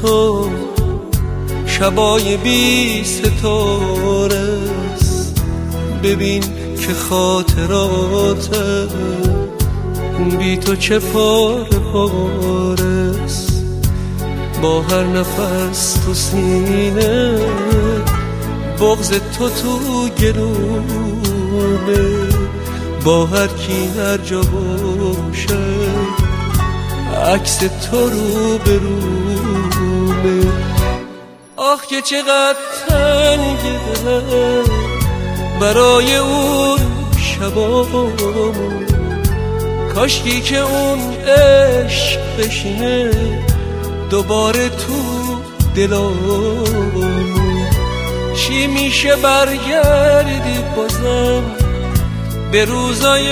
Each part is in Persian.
تو شبای بی ستاره است. ببین که خاطرات بی تو چه پاره پاره است. با هر نفس تو سینه بغض تو گلومه. با هر کی هر جا باشه عکس تو رو به رومه. آخ که چقدر تنگه دلم برای اون شبامون. کاشکی که اون عشق بشینه دوباره تو دلامون. چی میشه برگردی بازم به روزای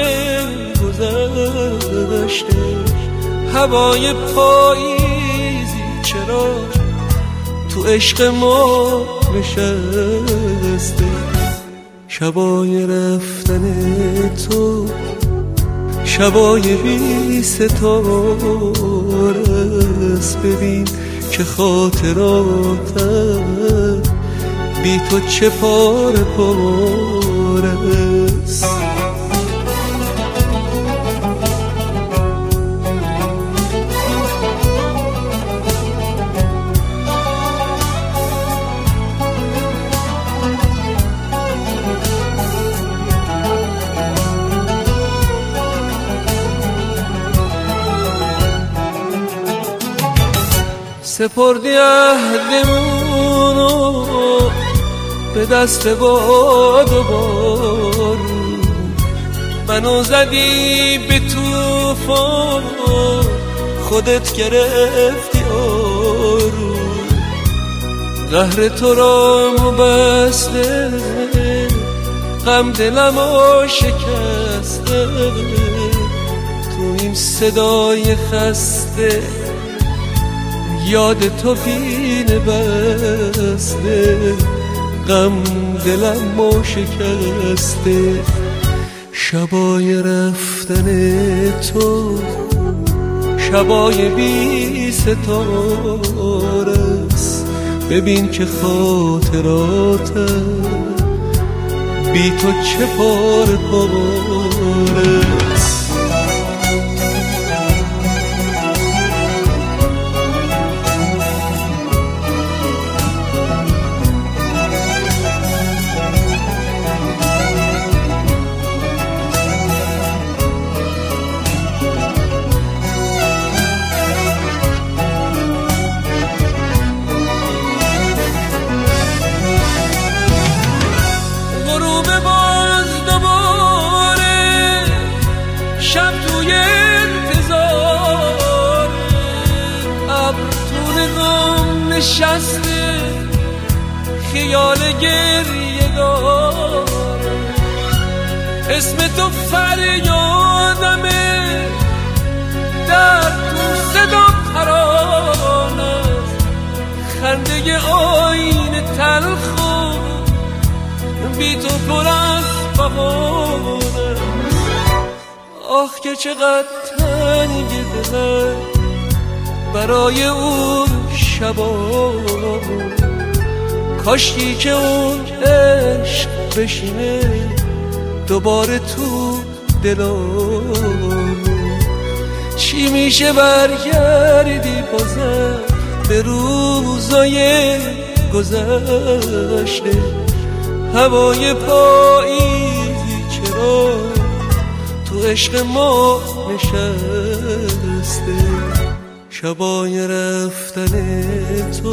گذشته؟ هوای پاییزی چرا تو عشق ما نشسته؟ شبای رفتن تو شبای بی ستاره است. ببین که خاطراتم بی تو چه پاره پاره است. سپردی عهدمونو به دست باد و بارون. منو زدی به طوفان خودت گرفتی آروم. قهر تو را بسته غم دلمو شکسته. تو این صدای خسته یاد تو پینه بسته. غم دلمو شکسته. شبای رفتن تو شبای بی ستاره است. ببین که خاطراتم بی تو چه پاره پاره است. شب توی انتظار ابرتون غم نشسته خیال گریه داره. اسم تو فریادمه در تو صدا ترانه. خنده آینه تلخ و بی تو پر از بهانه. آخ که چقدر تنگه دلم برای اون شبامون. کاشکی که اون عشق بشینه دوباره تو دلامون. چی میشه برگردی بازم به روزای گذشته؟ هوای پاییزی چرا تو عشق ما نشسته؟ شبای رفتن تو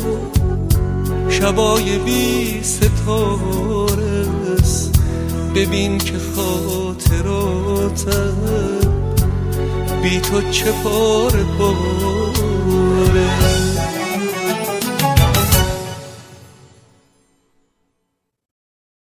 شبای بی ستاره است. ببین که خاطراتم بی تو چه پاره پاره